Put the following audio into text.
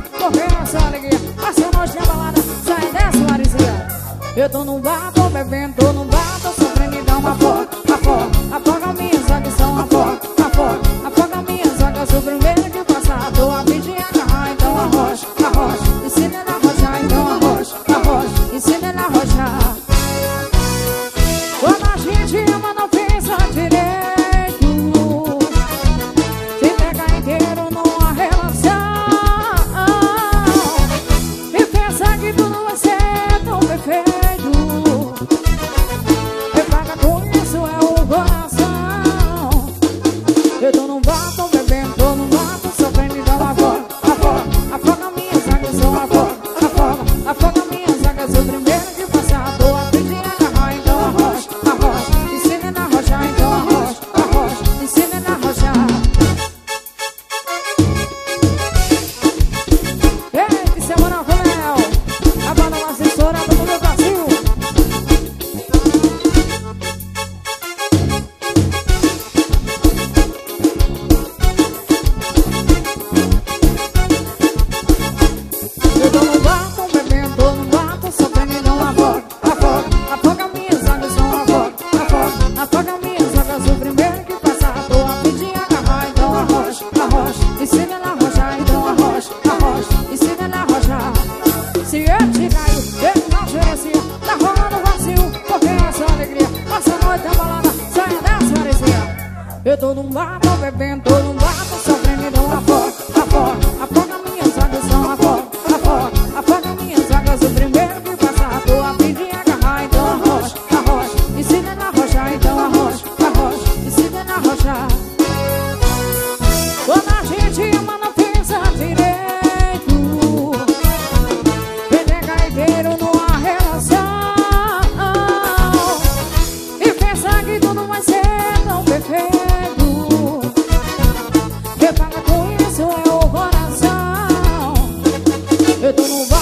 porque essa alegria passa a noite na balada, sai dessa maresia. Eu tô num bar, tô bebendo, tô num bar, tô sofrendo e dá uma afoga, afoga minhas águas são afoga minhas águas, o primeiro que passar, tô a fim de agarrar, então arrocha, ensina ela a arrochar, então arrocha, ensina ela a arrochar. Quando a gente ama não pensa direito, se pega inteiro numa relação e pensa que tudo vai ser tão perfeito, e paga com isso é o coração. Eu tô num bar, tô bebendo, tô num bar, tô sofrendo e dá uma afoga minhas águas são afoga minhas águas, o primeiro que passar, tô a fim de agarrar, então arrocha, ensina ela a arrochar, então arrocha, ensina ela a arrochar. Ei, que semana com Léo, a banda mais estourada do meu Brasil. Eu tô no bar, tô bebendo, tô no bar, tô sofrendo e não afoga minhas águas são afoga minhas águas, o primeiro que passar, tô a fim de agarrar, então arrocha, ensina ela a arrochar, então arrocha, ensina ela a arrochar. Se eu te caio, eu não gerencia, tá rolando vazio, porque essa alegria passa a noite na balada, sai dessa maresia. Eu tô num bar, tô bebendo, tô num bar, tô sofrendo e não afoga minhas águas são afoga minhas águas, o primeiro que passar, tô a fim de agarrar, então arrocha, ensina ela a arrochar, então arrocha, ensina ela a arrochar. Quando a gente ama não pensa direito, pega inteiro numa relação e pensa que tudo vai ser tão perfeito, que paga com isso é o coração. Eu tô no bar,